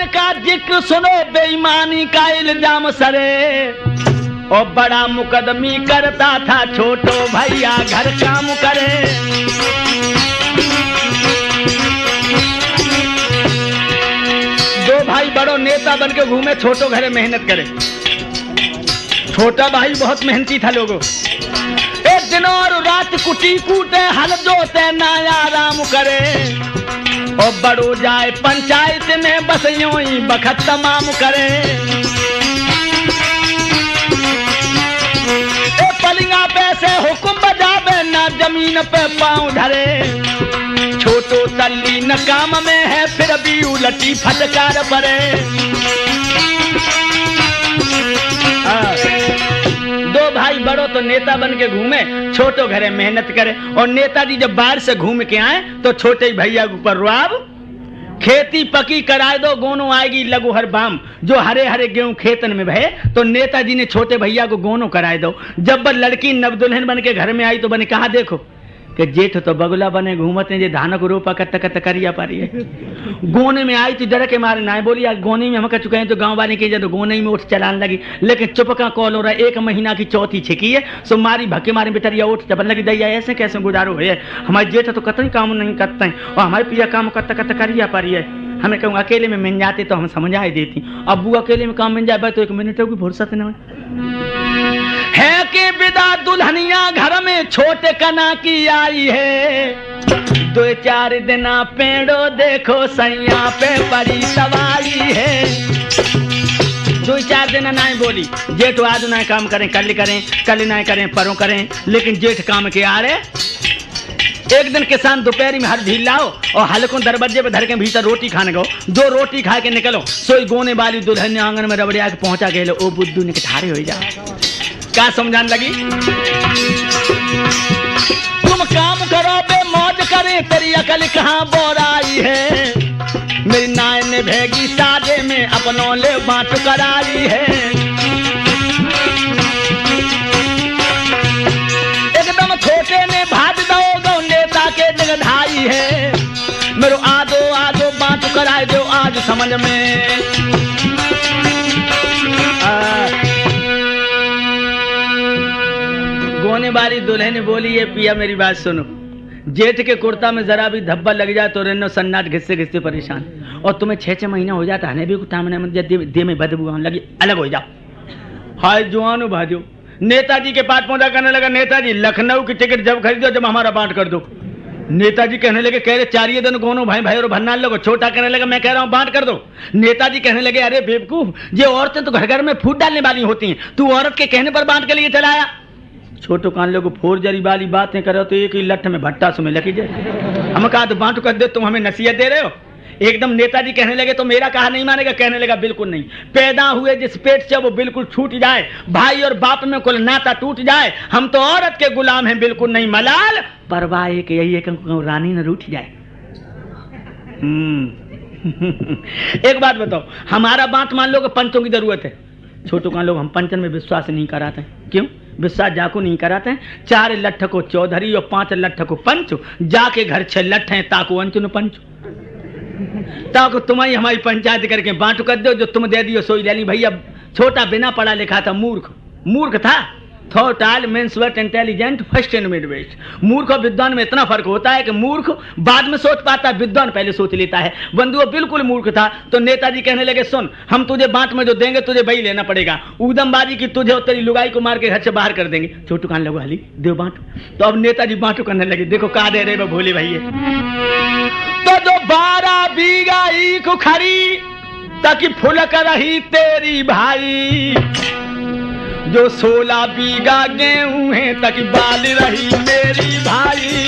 ईमान का जिक्र सुनो, बेईमानी का इल्जाम सरे। और बड़ा मुकदमी करता था छोटो भैया घर काम करे। दो भाई बड़ो नेता बन के घूमे, छोटो घरे मेहनत करे। छोटा भाई बहुत मेहनती था लोगों। एक दिन और रात कुटी कूटे, हल जोते ना आराम करे। और बड़ो जाए पंचायत में, बस यूं ही बखत तमाम करे। पलिंगा पैसे हुक्म बजावे, ना जमीन पे पांव धरे। छोटो तल्ली न काम में है, फिर भी उलटी फटकार पड़े। दो भाई बड़ो तो नेता बन के घूमे, छोटो घरे मेहनत करे। और नेताजी जब बाहर से घूम के आए तो छोटे भैया के ऊपर रुआब। खेती पकी कराए दो, गोनो आएगी लगो हर बाम। जो हरे हरे गेहूं खेतन में बहे, तो नेताजी ने छोटे भैया को गोनो कराए दो। जब लड़की नवदुल्हन बन के घर में आई तो बने कहा देखो कि जेठ तो बगुला बने घूमते जे धान को रोपा कट कट करिया पारी है। गोने में आई तो डर के मारे ना बोली यार गोने में हम कर चुके हैं, तो गांव वाले के तो गोने में उठ चलाने लगी। लेकिन चुपका कॉल हो रहा है, 1 महीना की चौथी छिकी है, सो मारी भक्के मारी बेटरिया उठ चपन लगी। दैया ऐसे कैसे गुजारो है, हमारे जेठ तो कतई काम नहीं करते हैं और हमारे पिया काम कट कट करिया पारी है। हमें कहूँ अकेले में मिल जाते तो हम समझा ही देती, अबू अकेले में काम मिल जाए तो 1 मिनट की फुर्सत न है कि विदा दुल्हनिया घर में छोटे कना की आई है। 2-4 दिना पेड़ो देखो सैया पे परी सवाई है। 2-4 दिन ना बोली जेठ आज ना काम करें, कल ना करें, परों करें, लेकिन जेठ काम के आ रहे। एक दिन किसान दोपहरी में हर ढील लाओ और हल्कों दरवाजे पे धर के भीतर रोटी खाने गो। जो रोटी खा के निकलो, सोई गोने वाली दुल्हन आंगन में रबड़िया के पहुंचा गए। ओ बुद्धू ने ठारे हो जा क्या समझाने लगी। तुम काम करो बे मौज करे, तेरी अकल कहाँ बोराई है। मेरी नाय ने भेगी साजे में, अपनों ले बाँट कराई है। एकदम छोटे ने भाग दो नेता के जगधाई है। मेरे आदो बाँट कराए दो आज समझ में। गोने वाली दुल्हन बोली ये पिया मेरी बात सुनो, जेठ के कुर्ता में जरा भी धब्बा लग जाए तो रेनो सन्नाट घिससे घिससे परेशान। और तुम्हें 6-6 महीना हो जाता है भी दे में बदबू आने लगी, अलग हो जाओ। हाय जुआनो भाजो नेताजी के पास पहुंचा, करने लगा नेताजी लखनऊ की टिकट जब खरीदो जब हमारा बांट कर दो। नेताजी कहने लगे कह रहे 4 दिन गोनो भाई और भन्ना लोगो। छोटा कहने लगा मैं कह रहा हूँ बांट कर दो। नेताजी कहने लगे अरे बेवकूफ, ये औरतें तो घर घर में फूट डालने वाली होती हैं, तू औरत के कहने पर बांट के लिए चलाया। छोटो कान लोग फोरजरी वाली बातें करो तो एक ही लठ में भट्टा सुमे लगी जाए। हम कहा तो बांट कर दे, तुम हमें नसीहत दे रहे हो। एकदम नेताजी कहने लगे तो मेरा कहा नहीं मानेगा। कहने लगा बिल्कुल नहीं, पैदा हुए जिस पेट से वो बिल्कुल छूट जाए, भाई और बाप में कुल नाता टूट जाए। हम तो औरत के गुलाम हैं, बिल्कुल नहीं मलाल। परवाह एक यही है कि रानी न रूठ जाए। एक बात बताओ, हमारा बात मान लो कि पंचों की जरूरत है। छोटो कान लोग हम पंचन में विश्वास नहीं कराते। क्यों विश्वास जाको नहीं कराते हैं? 4 लठ को चौधरी और 5 लठ को पंच, जाके घर 6 लठ हैं ताको अंचु न पंचो। ताको तुम्हारी हमारी पंचायत करके बांट कर दो, जो तुम दे दियो सोई ले ली। भैया छोटा बिना पढ़ा लिखा था, मूर्ख था। Thought all men's were intelligent first and mid west. मूर्ख और विद्वान में इतना फर्क होता है कि मूर्ख बाद में सोच पाता है, विद्वान पहले सोच लेता है। बंधु बिल्कुल मूर्ख था। तो नेताजी कहने लगे सुन, हम तुझे बांट में जो देंगे तुझे वही लेना पड़ेगा। उदमबाजी की तुझे और तेरी लुगाई को मार के घर से बाहर कर देंगे। छोटू कान लगा हली देव बांट। तो अब नेताजी बांटू करने लगे। देखो कहा दे रहे भोले भैया, तो जो 12 बीघा ईख खड़ी ताकि फुलक रही तेरी भाई, जो 16 बीघा गेहूं है ताकि बाल रही मेरी भाई।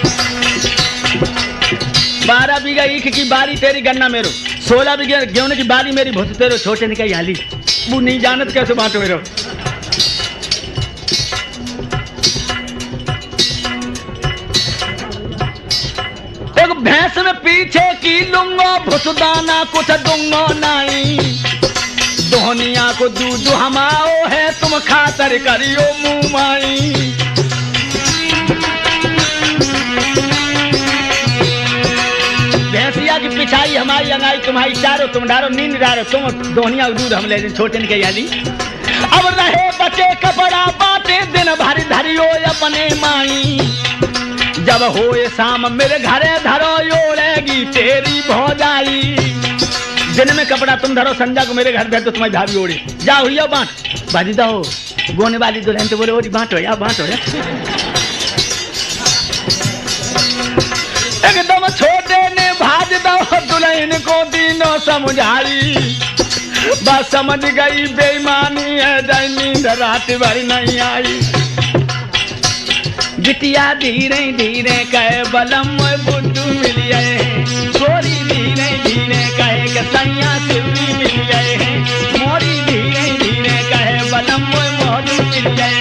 12 बीघा ईख की बारी तेरी गन्ना मेरो, 16 बीघा गेहूं की बारी मेरी भूस तेरो। छोटे ने कही हाली वो नहीं जानत कैसे बांटो मेरो। एक भैंस में पीछे की लूंगो भुसदाना कुछ दूंगो नहीं। दोहनिया को दूध हमाओ है तुम खातर करियो मुंह माई। भैंसिया के पीछे बिछाई हमारी अंगाई तुम्हारी चारो, तुम डारो नींद डारो, तुम दोनिया दूध हम ले दें छोटे के याली। अब रहे बचे कपड़ा बाटे दिन भर धरियो अपने माई, जब होए शाम मेरे घरे धरो ओढ़ेगी तेरी भौजाई। दिन में कपड़ा तुम धरो, संजा को मेरे घर भेज दो तुम्हारी भाभी ओढ़े। जाओ हुई बांट बाजी दो गोने वाली दुल्हन तो बोले ओरी बांटो या बांटो या। एकदम छोटे ने भाज दो दुल्हन को तीनों समझाई, बस समझ गई बेईमानी है, जाई नींद रात भर नहीं आई। बिटिया धीरे धीरे कहे बलम बुद्धू मिल गए, छोरी धीरे धीरे कहे कि सैया सिवरी मिल गए, मोरी धीरे धीरे कहे बलम मोरू मिल गए।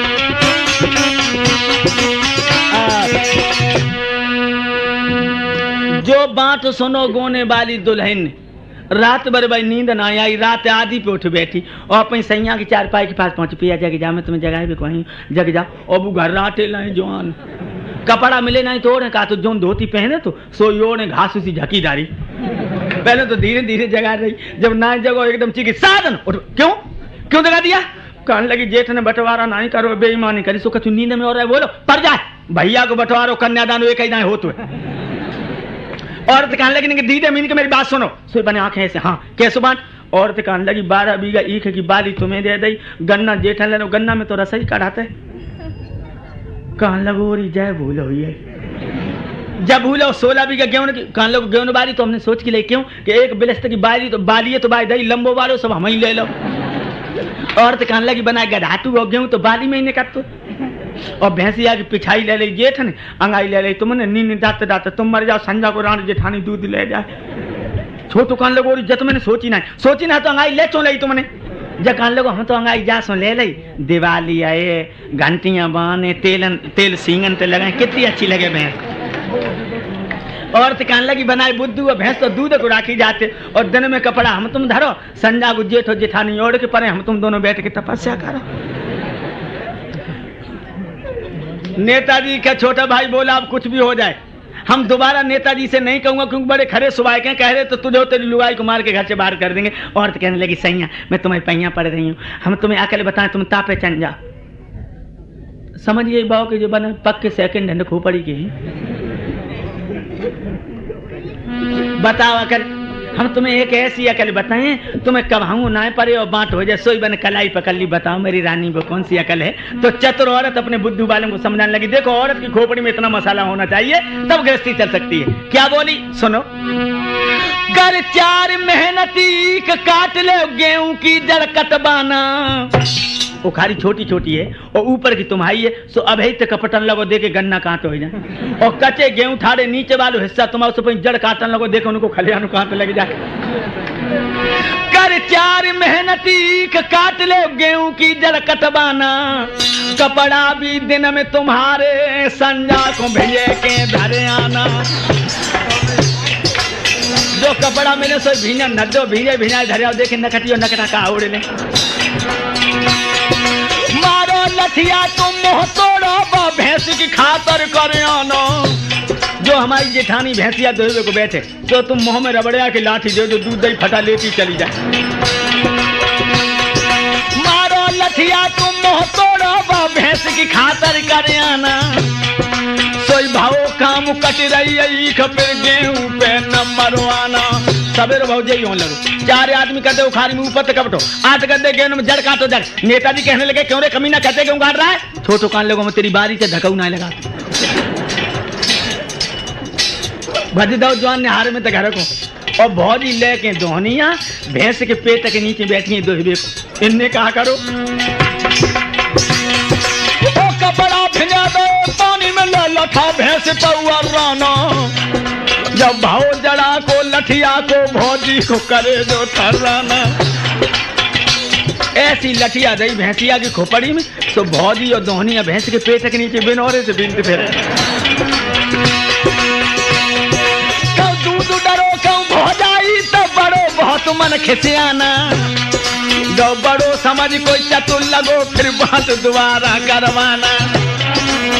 जो बात सुनो गोने वाली दुल्हन, रात भर भाई नींद ना आई, रात आधी पे उठ बैठी और अपनी सैया की चारपाई के पास पहुंची, पिया जग जा मैं तुम्हें जगह भी कहीं जग जाओ। अब घर राटे लाए जवान कपड़ा मिले नहीं तो कहा तो जो धोती पहने तो सोयो ने घास उसी झकी डारी। पहले तो धीरे धीरे जगा रही, जब ना जगो एकदम चीखी साधन उठ, क्यों क्यों जगा दिया? कहने लगी जेठ ने बंटवारा नहीं करो, बेईमानी करी, सो कछु नींद में हो रहा है, बोलो पर जाए भैया को बंटवारो कन्यादान एक ही ना हो तो। औरत कहने लगी कि दीदी मीन के मेरी बात सुनो, सो बने आंखें ऐसे, हाँ कैसे बात? औरत कहने लगी 12 बीघा ईख की बाली तुम्हें दे दी, गन्ना जेठन ले लो, गन्ना में तो रसोई कढ़ाते। कहने लगो जय भूल हुई है, जब भूलो 16 बीघा गेहूं की, कहने लगो गेहूं बारी तो हमने सोच के ले क्यों कि एक बिलस्त की बाली तो बाली है तो बाई दही लंबो वालो सब हम ही ले लो। औरत कहने लगी बना गढ़ाटू और गेहूं तो बाली में ही निकल तो। और भैंसिया की पिछाई ले ली जेठन, अंगाई ले ली तुमने, नींद डांटते डांटते तुम मर जाओ, संजा को रानी जेठानी दूध ले जाए। छोटू कहने लगो जत मैंने सोची ना तो अंगाई ले चो ली तुमने। जब कहने लगो हम तो अंगाई जा सो ले ली, दिवाली आए घंटियां बाने तेल सींगन पे लगाए, कितनी अच्छी लगे भैंस। औरत कहने लगी बनाए बुद्धू और भैंस तो दूध को राखी जाते, और दिन में कपड़ा हम तुम धरो, संजा को जेठ और जेठानी ओढ़ के परे, हम तुम दोनों बैठ के तपस्या करो। नेताजी का छोटा भाई बोला अब कुछ भी हो जाए हम दोबारा नेताजी से नहीं कहूंगा, क्योंकि बड़े खरे सुबाई के कह रहे तो तुझे तेरी लुगाई को मार के घर से बाहर कर देंगे। औरत कहने लगी सैया मैं तुम्हें पैया पड़ रही हूँ, हम तुम्हें अकेले बताएं तुम तापे चल जा। समझिए बाव के जो बना पक्के सेकंड हैंड खोपड़ी के बताओ अकल, हम तुम्हें एक ऐसी अकल बताएं तुम्हें कभाऊ ना पड़े और बांट हो जाए, सोई बने कलाई पकड़ ली, बताओ मेरी रानी वो कौन सी अकल है? तो चतुर औरत अपने बुद्धू वालों को समझाने लगी, देखो औरत की खोपड़ी में इतना मसाला होना चाहिए तब गृहस्थी चल सकती है। क्या बोली सुनो, कर 4 मेहनती काट ले गेहूं की जड़ कटबाना, उखाड़ी छोटी छोटी है और ऊपर की तुम्हारी है, सो अभी तक कपटन लगो देखे गन्ना काट हो जाए, और कच्चे गेहूं ठाड़े नीचे वालो हिस्सा तुम्हारे से जड़ काटन लगो देखो उनको खलियान काट लग जाए। कर 4 मेहनती काट ले गेहूं की जड़ कटबाना, कपड़ा भी दिन में तुम्हारे संजा को भेजे के धरे आना। जो कपड़ा मिले सो भीना नदो भीजे भीना धरे देखे नकटियो नकटा का उड़ ले, मारो लठिया तुम मोह तोड़ो भैंस की खातर कर आनो। जो हमारी जेठानी भैंसिया दोहे को बैठे तो तुम मुंह में रबड़िया की लाठी दे दो, दूध दही फटा लेती चली जाए। मारो लठिया तुम मोह तोड़ो भैंस की खातर कर आना, सोई भाव काम कट रही फिर गेहूं पे न मरवाना। सवेरे भाव जई हो लगो 4 आदमी कहते उखाड़ी में ऊपर कपटो 8 गद्दे गेहूं में जड़ काटो जड़। नेताजी कहने लगे क्यों रे कमीना कहते क्यों काट रहा है? छोटो कान लोगों में तेरी बारी से धकाऊ ना लगा भज दो जवान ने हारे में घर को, और भौजी लेके दोहनिया भैंस के पेट के नीचे बैठी है दोहबे को। इनने कहा करो ओ कपड़ा भिजा दो पानी में लठा भैंस पौआ राना, जब भाव जड़ा को लठिया को भौजी को करे जो ठर्राना। ऐसी लठिया दई भैंसिया की खोपड़ी में, तो भौजी और दोहनिया भैंस के पेट के नीचे बिनौरे से बिनते फिरे। कब दूध डरो कब भौजाई तो बड़ो बहुत मन खिसियाना, जो बड़ो समझ कोई चतुर लगो फिर बात दोबारा करवाना।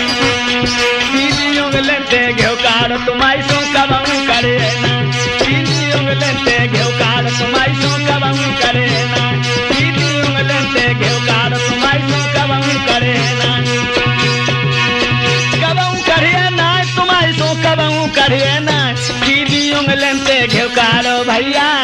दीदियों लेते घेव काढ़ तुम्हारी सो कब करे ना, उंगलते घेव काढ़ तुम्हारी सो कबहू करे ना सीधी उंगलते घेव काढ़ तुम्हारी सो कबहू करे ना कबहू करे ना तुम्हारी सो कबहू करे ना सीधी उंगलते घेव काढ़ भैया